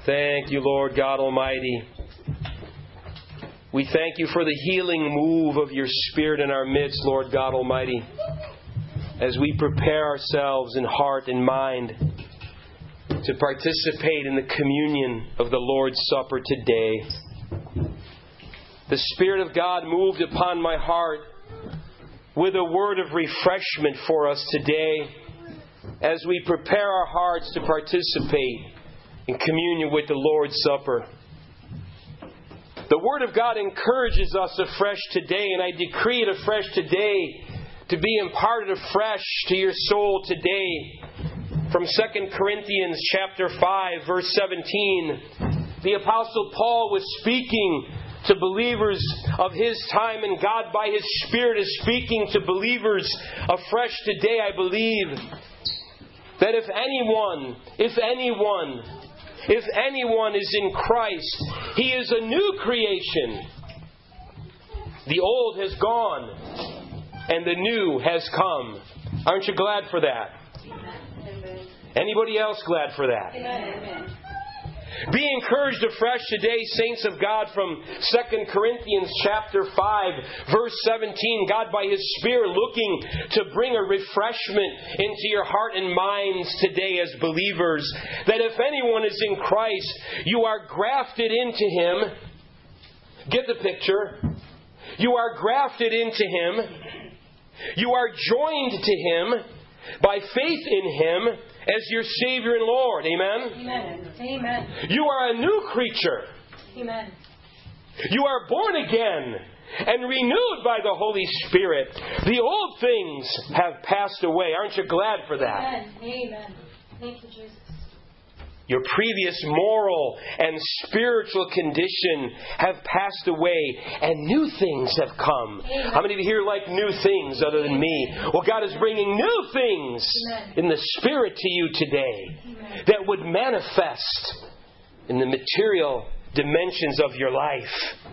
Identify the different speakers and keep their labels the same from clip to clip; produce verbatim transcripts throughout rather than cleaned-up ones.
Speaker 1: Thank you, Lord God Almighty. We thank you for the healing move of your Spirit in our midst, Lord God Almighty, as we prepare ourselves in heart and mind to participate in the communion of the Lord's Supper today. The Spirit of God moved upon my heart with a word of refreshment for us today as we prepare our hearts to participate in communion with the Lord's Supper. The Word of God encourages us afresh today, and I decree it afresh today to be imparted afresh to your soul today. From Second Corinthians chapter five, verse seventeen, the Apostle Paul was speaking to believers of his time, and God by His Spirit is speaking to believers afresh today, I believe, that if anyone, if anyone, if anyone is in Christ, he is a new creation. The old has gone, and the new has come. Aren't you glad for that? Amen. Anybody else glad for that? Amen. Be encouraged afresh today, saints of God, from Second Corinthians chapter five, verse seventeen. God by His Spirit looking to bring a refreshment into your heart and minds today as believers. That if anyone is in Christ, you are grafted into Him. Get the picture. You are grafted into Him. You are joined to Him by faith in Him as your Savior and Lord. Amen?
Speaker 2: Amen. Amen.
Speaker 1: You are a new creature.
Speaker 2: Amen.
Speaker 1: You are born again and renewed by the Holy Spirit. The old things have passed away. Aren't you glad for that?
Speaker 2: Amen. Amen. Thank you, Jesus.
Speaker 1: Your previous moral and spiritual condition have passed away, and new things have come.
Speaker 2: Amen.
Speaker 1: How many of you here like new things other than me? Well, God is bringing new things
Speaker 2: Amen.
Speaker 1: in the Spirit to you today
Speaker 2: Amen.
Speaker 1: that would manifest in the material dimensions of your life.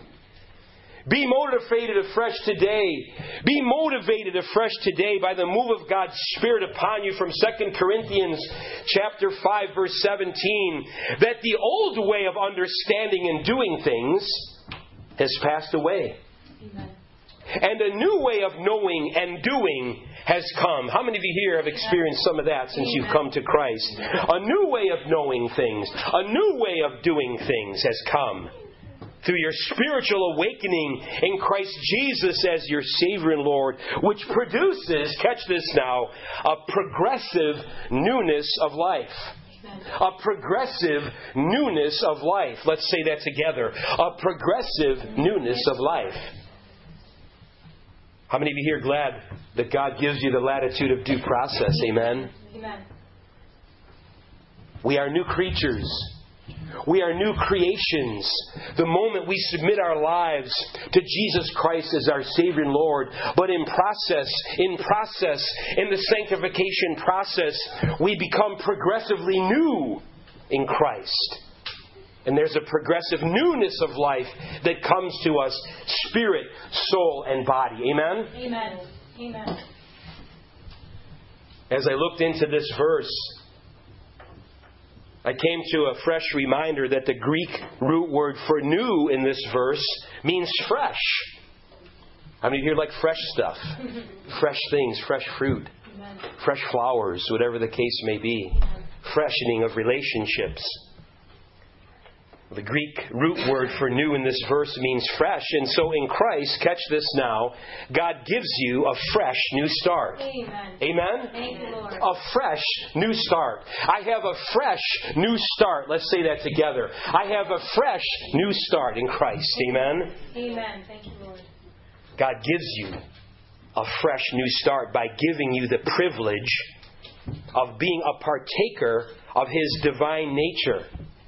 Speaker 1: Be motivated afresh today. Be motivated afresh today by the move of God's Spirit upon you from Second Corinthians chapter five, verse seventeen, that the old way of understanding and doing things has passed away.
Speaker 2: Amen.
Speaker 1: And a new way of knowing and doing has come. How many of you here have experienced some of that since you've come to Christ? A new way of knowing things, a new way of doing things has come through your spiritual awakening in Christ Jesus as your Savior and Lord, which produces, catch this now, a progressive newness of life. A progressive newness of life. Let's say that together. A progressive newness of life. How many of you here are glad that God gives you the latitude of due process? Amen?
Speaker 2: Amen.
Speaker 1: We are new creatures. We are new creations. The moment we submit our lives to Jesus Christ as our Savior and Lord, but in process, in process, in the sanctification process, we become progressively new in Christ. And there's a progressive newness of life that comes to us, spirit, soul, and body. Amen?
Speaker 2: Amen. Amen.
Speaker 1: As I looked into this verse, I came to a fresh reminder that the Greek root word for new in this verse means fresh. How many of you here like fresh stuff? Fresh things, fresh fruit,
Speaker 2: Amen.
Speaker 1: Fresh flowers, whatever the case may be. Freshening of relationships. The Greek root word for new in this verse means fresh. And so in Christ, catch this now, God gives you a fresh new start.
Speaker 2: Amen.
Speaker 1: Amen?
Speaker 2: Thank you, Lord.
Speaker 1: A fresh new start. I have a fresh new start. Let's say that together. I have a fresh new start in Christ. Amen?
Speaker 2: Amen. Thank you, Lord.
Speaker 1: God gives you a fresh new start by giving you the privilege of being a partaker of His divine nature.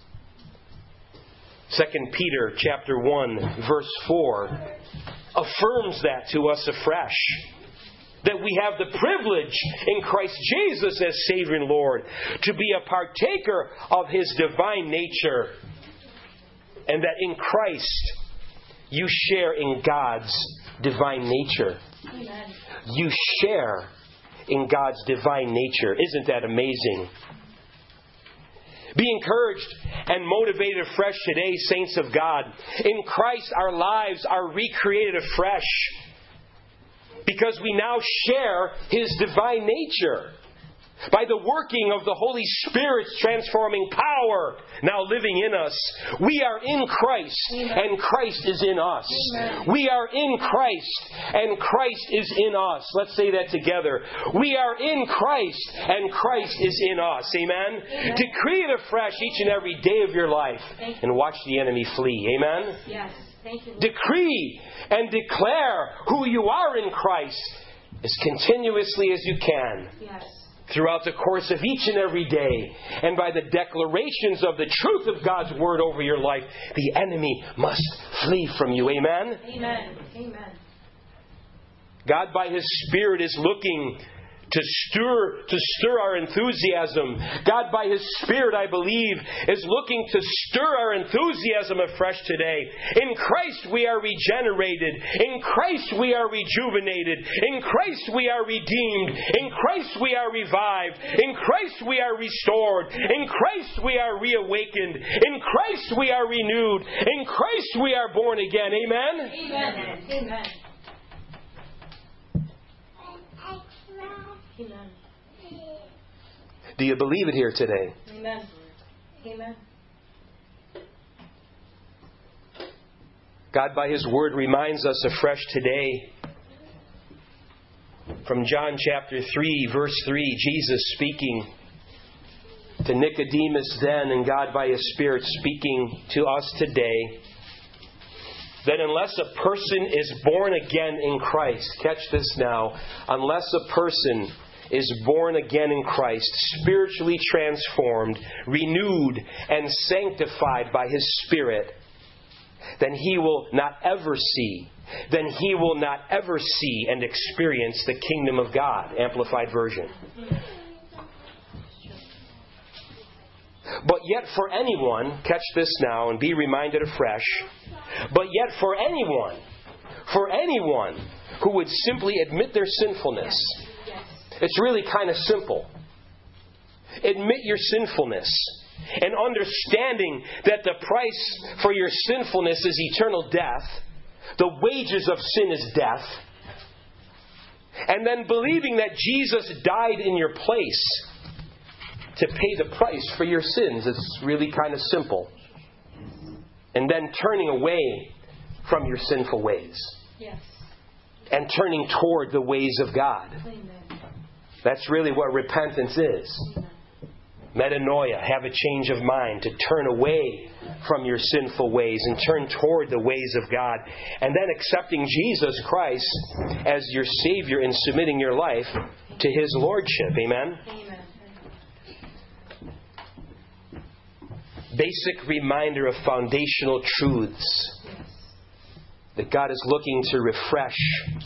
Speaker 1: Second Peter chapter one, verse four affirms that to us afresh. That we have the privilege in Christ Jesus as Savior and Lord to be a partaker of His divine nature. And that in Christ you share in God's divine nature.
Speaker 2: Amen.
Speaker 1: You share in God's divine nature. Isn't that amazing? Be encouraged and motivated afresh today, saints of God. In Christ, our lives are recreated afresh because we now share His divine nature. By the working of the Holy Spirit's transforming power now living in us, we are in Christ, Amen. And Christ is in us. Amen. We are in Christ, and Christ is in us. Let's say that together. We are in Christ, and Christ is in us. Amen? Amen. Decree it afresh each and every day of your life, and watch the enemy flee. Amen?
Speaker 2: Yes. Thank you.
Speaker 1: Decree and declare who you are in Christ as continuously as you can.
Speaker 2: Yes.
Speaker 1: Throughout the course of each and every day, and by the declarations of the truth of God's Word over your life, the enemy must flee from you. Amen?
Speaker 2: Amen. Amen.
Speaker 1: God, by His Spirit, is looking to stir, to stir our enthusiasm. God, by His Spirit, I believe, is looking to stir our enthusiasm afresh today. In Christ we are regenerated. In Christ we are rejuvenated. In Christ we are redeemed. In Christ we are revived. In Christ we are restored. In Christ we are reawakened. In Christ we are renewed. In Christ we are born again. Amen?
Speaker 2: Amen. Amen. Amen.
Speaker 1: Do you believe it here today?
Speaker 2: Amen. Amen.
Speaker 1: God, by His Word, reminds us afresh today from John chapter three, verse three, Jesus speaking to Nicodemus then, and God by His Spirit speaking to us today, that unless a person is born again in Christ, catch this now, unless a person is born again in Christ, spiritually transformed, renewed, and sanctified by His Spirit, then he will not ever see, then he will not ever see and experience the kingdom of God. Amplified version. But yet for anyone, catch this now and be reminded afresh, but yet for anyone, for anyone who would simply admit their sinfulness, it's really kind of simple. Admit your sinfulness and understanding that the price for your sinfulness is eternal death. The wages of sin is death. And then believing that Jesus died in your place to pay the price for your sins. It's really kind of simple. And then turning away from your sinful ways.
Speaker 2: Yes.
Speaker 1: And turning toward the ways of God.
Speaker 2: Amen.
Speaker 1: That's really what repentance is.
Speaker 2: Amen.
Speaker 1: Metanoia, have a change of mind, to turn away from your sinful ways and turn toward the ways of God. And then accepting Jesus Christ as your Savior and submitting your life to His Lordship. Amen?
Speaker 2: Amen.
Speaker 1: Basic reminder of foundational truths that God is looking to refresh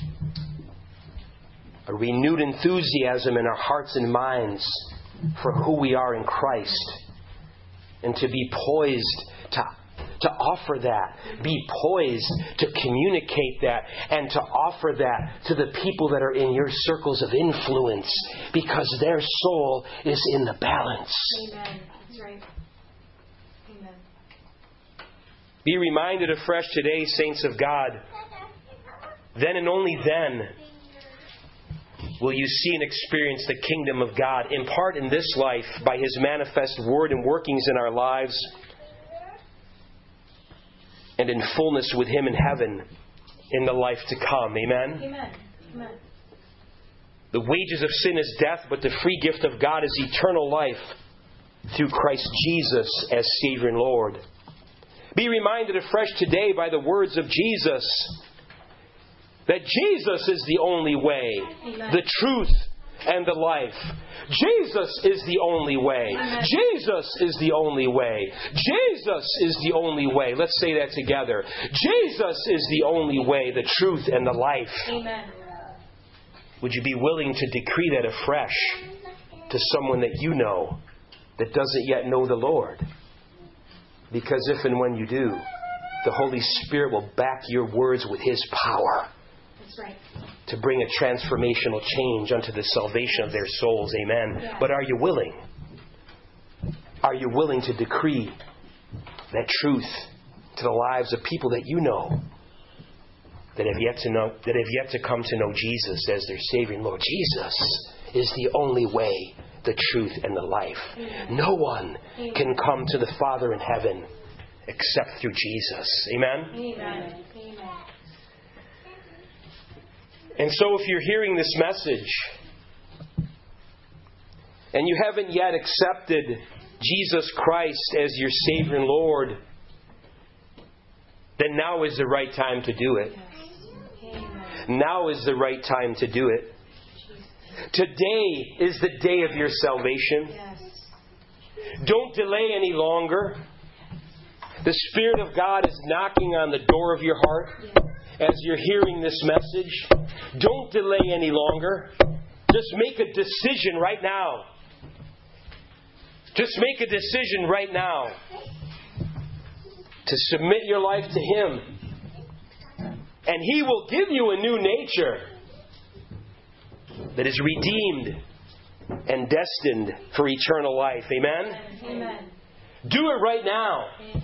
Speaker 1: a renewed enthusiasm in our hearts and minds for who we are in Christ, and to be poised to, to offer that, be poised to communicate that, and to offer that to the people that are in your circles of influence, because their soul is in the balance.
Speaker 2: Amen. That's right. Amen.
Speaker 1: Be reminded afresh today, saints of God, then and only then will you see and experience the kingdom of God, in part in this life by His manifest word and workings in our lives, and in fullness with Him in heaven in the life to come. Amen?
Speaker 2: Amen. Amen.
Speaker 1: The wages of sin is death, but the free gift of God is eternal life through Christ Jesus as Savior and Lord. Be reminded afresh today by the words of Jesus that Jesus is the only way, Amen. The truth, and the life. Jesus is the only way.
Speaker 2: Amen.
Speaker 1: Jesus is the only way. Jesus is the only way. Let's say that together. Jesus is the only way, the truth, and the life.
Speaker 2: Amen.
Speaker 1: Would you be willing to decree that afresh to someone that you know that doesn't yet know the Lord? Because if and when you do, the Holy Spirit will back your words with His power.
Speaker 2: That's right.
Speaker 1: To bring a transformational change unto the salvation of their souls. Amen.
Speaker 2: Yeah.
Speaker 1: But are you willing? Are you willing to decree that truth to the lives of people that you know that have yet to know, that have yet to come to know Jesus as their Savior and Lord? Jesus is the only way, the truth, and the life. Amen. No one Amen. Can come to the Father in heaven except through Jesus. Amen?
Speaker 2: Amen. Amen.
Speaker 1: And so if you're hearing this message and you haven't yet accepted Jesus Christ as your Savior and Lord, then now is the right time to do it. Now is the right time to do it. Today is the day of your salvation. Don't delay any longer. The Spirit of God is knocking on the door of your heart as you're hearing this message. Don't delay any longer. Just make a decision right now. Just make a decision right now to submit your life to Him. And He will give you a new nature that is redeemed and destined for eternal life. Amen?
Speaker 2: Amen.
Speaker 1: Do it right now.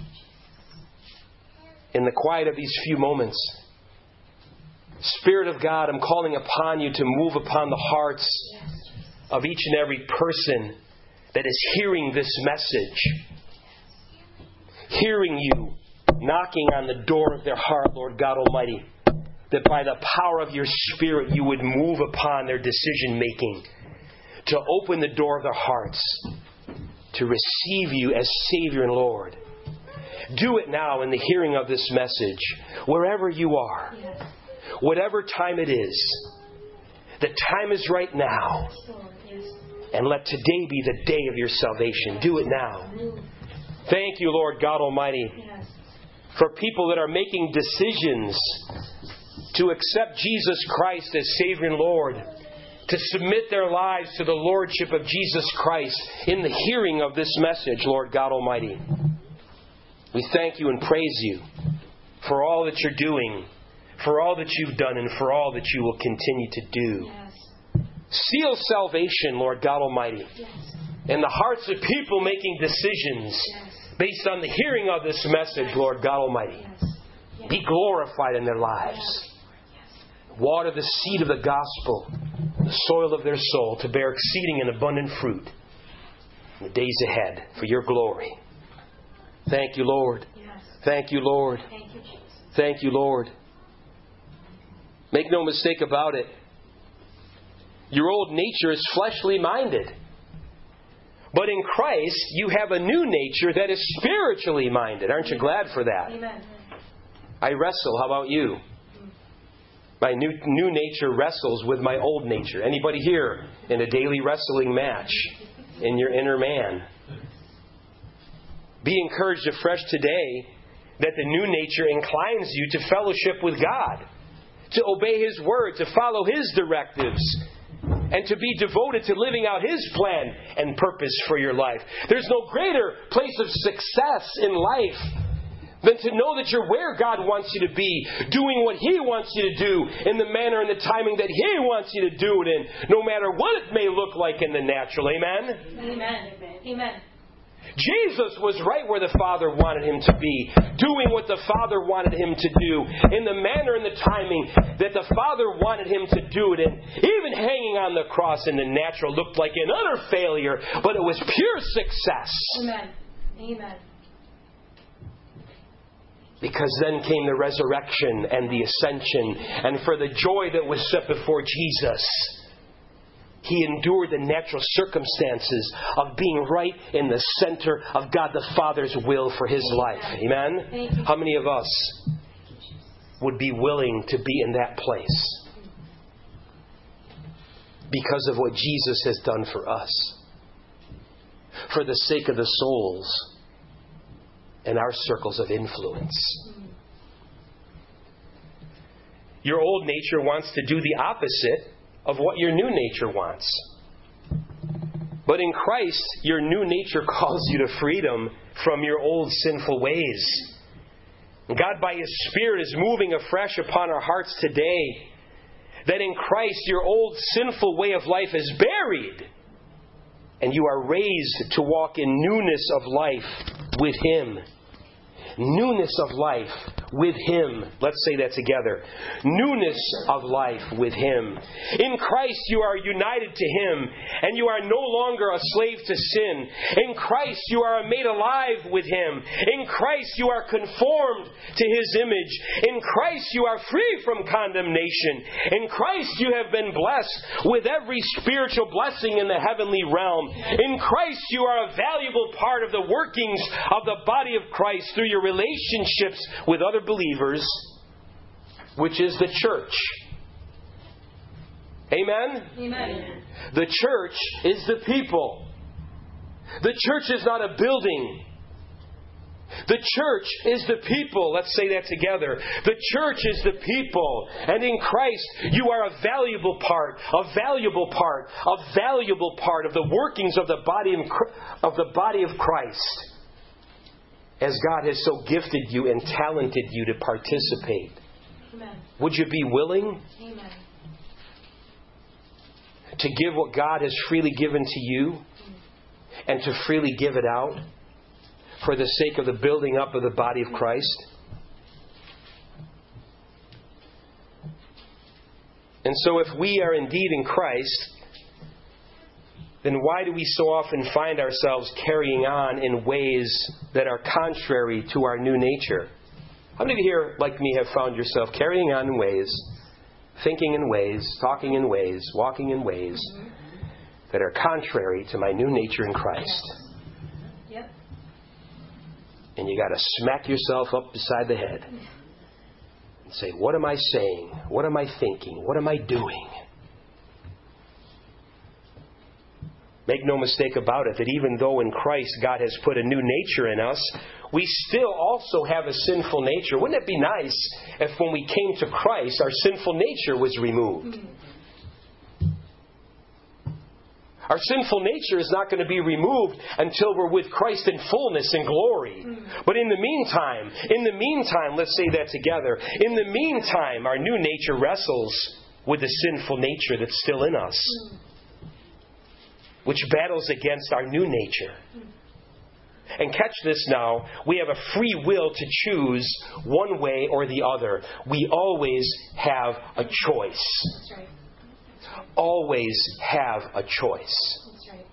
Speaker 1: In the quiet of these few moments. Spirit of God, I'm calling upon you to move upon the hearts of each and every person that is hearing this message. Hearing you knocking on the door of their heart, Lord God Almighty. That by the power of your Spirit you would move upon their decision making. To open the door of their hearts. To receive you as Savior and Lord. Do it now in the hearing of this message. Wherever you are. Whatever time it is. The time is right now. And let today be the day of your salvation. Do it now. Thank you, Lord God Almighty, for people that are making decisions to accept Jesus Christ as Savior and Lord, to submit their lives to the Lordship of Jesus Christ in the hearing of this message, Lord God Almighty. We thank you and praise you for all that you're doing, for all that you've done, and for all that you will continue to do. Seal salvation, Lord God Almighty, in the hearts of people making decisions based on the hearing of this message, Lord God Almighty. Be glorified in their lives. Water the seed of the gospel, the soil of their soul, to bear exceeding and abundant fruit in the days ahead for your glory. Thank you, Lord. Thank you, Lord. Thank you, Lord. Make no mistake about it. Your old nature is fleshly minded. But in Christ, you have a new nature that is spiritually minded. Aren't you glad for that?
Speaker 2: Amen.
Speaker 1: I wrestle. How about you? My new, new nature wrestles with my old nature. Anybody here in a daily wrestling match in your inner man? Be encouraged afresh today that the new nature inclines you to fellowship with God, to obey His word, to follow His directives, and to be devoted to living out His plan and purpose for your life. There's no greater place of success in life than to know that you're where God wants you to be, doing what He wants you to do in the manner and the timing that He wants you to do it in, no matter what it may look like in the natural. Amen?
Speaker 2: Amen. Amen.
Speaker 1: Jesus was right where the Father wanted Him to be, doing what the Father wanted Him to do, in the manner and the timing that the Father wanted Him to do it in. Even hanging on the cross in the natural looked like an utter failure, but it was pure success.
Speaker 2: Amen. Amen.
Speaker 1: Because then came the resurrection and the ascension, and for the joy that was set before Jesus, He endured the natural circumstances of being right in the center of God the Father's will for His life. Amen? How many of us would be willing to be in that place because of what Jesus has done for us? For the sake of the souls in our circles of influence. Your old nature wants to do the opposite of what your new nature wants. But in Christ, your new nature calls you to freedom from your old sinful ways. God, by His Spirit, is moving afresh upon our hearts today, that in Christ your old sinful way of life is buried. And you are raised to walk in newness of life with Him. Newness of life with Him. Let's say that together. Newness of life with Him. In Christ you are united to Him, and you are no longer a slave to sin. In Christ you are made alive with Him. In Christ you are conformed to His image. In Christ you are free from condemnation. In Christ you have been blessed with every spiritual blessing in the heavenly realm. In Christ you are a valuable part of the workings of the body of Christ through your relationships with other believers, which is the church. Amen?
Speaker 2: Amen.
Speaker 1: The church is the people. The church is not a building. The church is the people. Let's say that together. The church is the people. And in Christ, you are a valuable part, a valuable part, a valuable part of the workings of the body of the body of Christ. As God has so gifted you and talented you to participate.
Speaker 2: Amen.
Speaker 1: Would you be willing
Speaker 2: Amen.
Speaker 1: to give what God has freely given to you and to freely give it out for the sake of the building up of the body of Christ? And so if we are indeed in Christ, then why do we so often find ourselves carrying on in ways that are contrary to our new nature? How many of you here, like me, have found yourself carrying on in ways, thinking in ways, talking in ways, walking in ways that are contrary to my new nature in Christ?
Speaker 2: Yep.
Speaker 1: And you got to smack yourself up beside the head and say, what am I saying? What am I thinking? What am I doing? Make no mistake about it that even though in Christ God has put a new nature in us, we still also have a sinful nature. Wouldn't it be nice if when we came to Christ, our sinful nature was removed? Our sinful nature is not going to be removed until we're with Christ in fullness and glory. But in the meantime, in the meantime, let's say that together. In the meantime, our new nature wrestles with the sinful nature that's still in us, which battles against our new nature. And catch this now, we have a free will to choose one way or the other. We always have a choice.
Speaker 2: That's right.
Speaker 1: Always have a choice.
Speaker 2: That's right.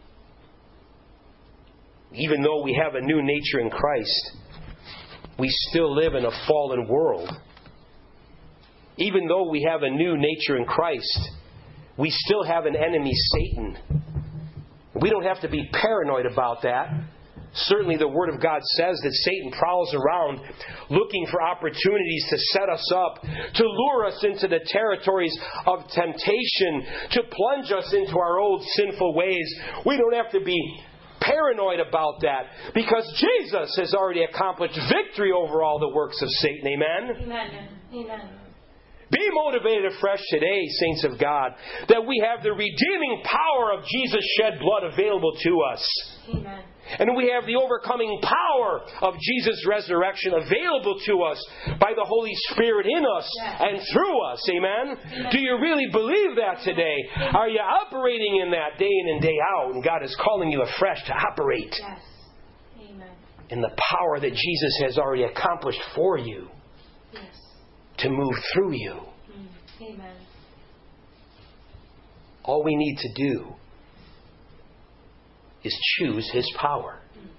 Speaker 1: Even though we have a new nature in Christ, we still live in a fallen world. Even though we have a new nature in Christ, we still have an enemy, Satan. We don't have to be paranoid about that. Certainly the Word of God says that Satan prowls around looking for opportunities to set us up, to lure us into the territories of temptation, to plunge us into our old sinful ways. We don't have to be paranoid about that because Jesus has already accomplished victory over all the works of Satan. Amen?
Speaker 2: Amen. Amen.
Speaker 1: Be motivated afresh today, saints of God, that we have the redeeming power of Jesus' shed blood available to us.
Speaker 2: Amen.
Speaker 1: And we have the overcoming power of Jesus' resurrection available to us by the Holy Spirit in us
Speaker 2: Yes.
Speaker 1: and through us. Amen?
Speaker 2: Amen.
Speaker 1: Do you really believe that today? Are you operating in that day in and day out? And God is calling you afresh to operate
Speaker 2: Yes. Amen.
Speaker 1: in the power that Jesus has already accomplished for you
Speaker 2: Yes.
Speaker 1: to move through you.
Speaker 2: Mm. Amen.
Speaker 1: All we need to do is choose His power.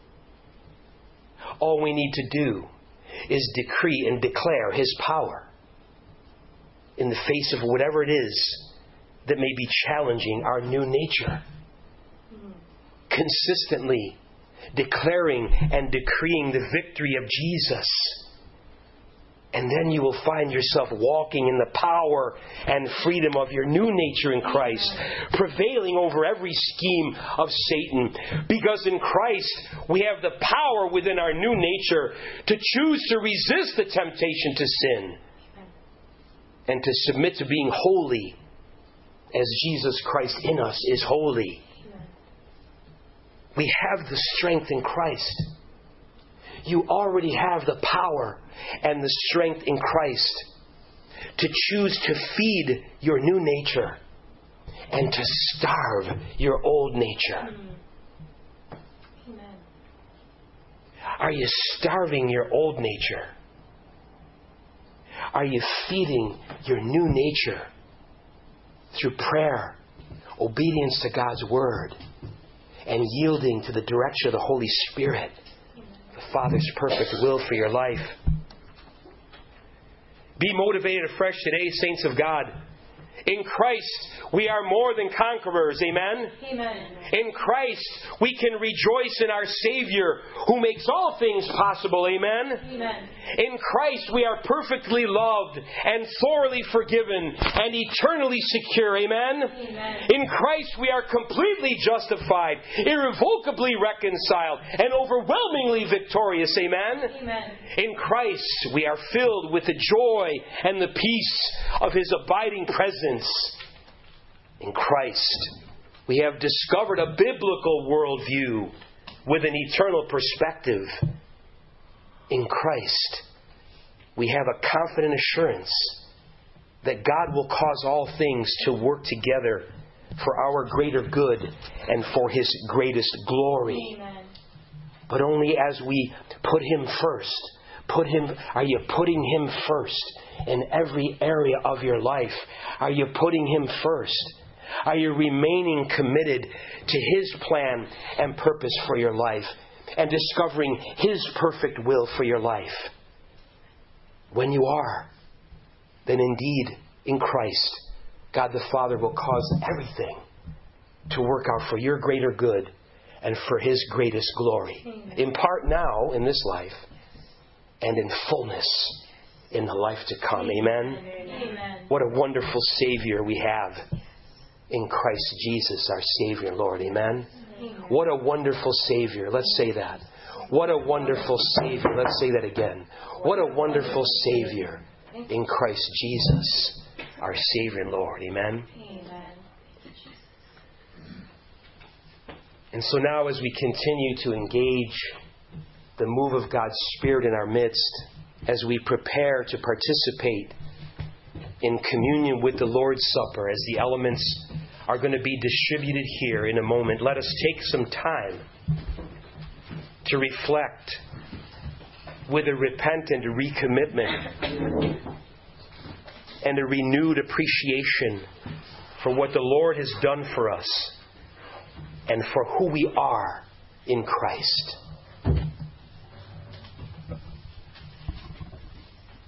Speaker 1: All we need to do is decree and declare His power in the face of whatever it is that may be challenging our new nature.
Speaker 2: Mm.
Speaker 1: Consistently declaring and decreeing the victory of Jesus. And then you will find yourself walking in the power and freedom of your new nature in Christ, prevailing over every scheme of Satan. Because in Christ, we have the power within our new nature to choose to resist the temptation to sin and to submit to being holy as Jesus Christ in us is holy. We have the strength in Christ. You already have the power and the strength in Christ to choose to feed your new nature and to starve your old nature. Are you starving your old nature? Are you feeding your new nature through prayer, obedience to God's Word, and yielding to the direction of the Holy Spirit, the Father's perfect will for your life? Be motivated afresh today, saints of God. In Christ, we are more than conquerors. Amen?
Speaker 2: Amen.
Speaker 1: In Christ, we can rejoice in our Savior who makes all things possible. Amen?
Speaker 2: Amen.
Speaker 1: In Christ, we are perfectly loved and thoroughly forgiven and eternally secure. Amen?
Speaker 2: Amen.
Speaker 1: In Christ, we are completely justified, irrevocably reconciled, and overwhelmingly victorious. Amen?
Speaker 2: Amen.
Speaker 1: In Christ, we are filled with the joy and the peace of His abiding presence. In Christ, we have discovered a biblical worldview with an eternal perspective. In Christ, we have a confident assurance that God will cause all things to work together for our greater good and for His greatest glory.
Speaker 2: Amen.
Speaker 1: But only as we put Him first. Put Him, are you putting Him first in every area of your life? Are you putting Him first? Are you remaining committed to His plan and purpose for your life and discovering His perfect will for your life? When you are, then indeed, in Christ, God the Father will cause everything to work out for your greater good and for His greatest glory.
Speaker 2: Amen.
Speaker 1: In part now, in this life, and in fullness in the life to come. Amen?
Speaker 2: Amen.
Speaker 1: What a wonderful Savior we have in Christ Jesus, our Savior and Lord. Amen?
Speaker 2: Amen.
Speaker 1: What a wonderful Savior. Let's say that. What a wonderful Savior. Let's say that again. What a wonderful Savior in Christ Jesus, our Savior and Lord. Amen?
Speaker 2: Amen.
Speaker 1: And so now as we continue to engage the move of God's Spirit in our midst, as we prepare to participate in communion with the Lord's Supper, as the elements are going to be distributed here in a moment, let us take some time to reflect with a repentant recommitment and a renewed appreciation for what the Lord has done for us and for who we are in Christ.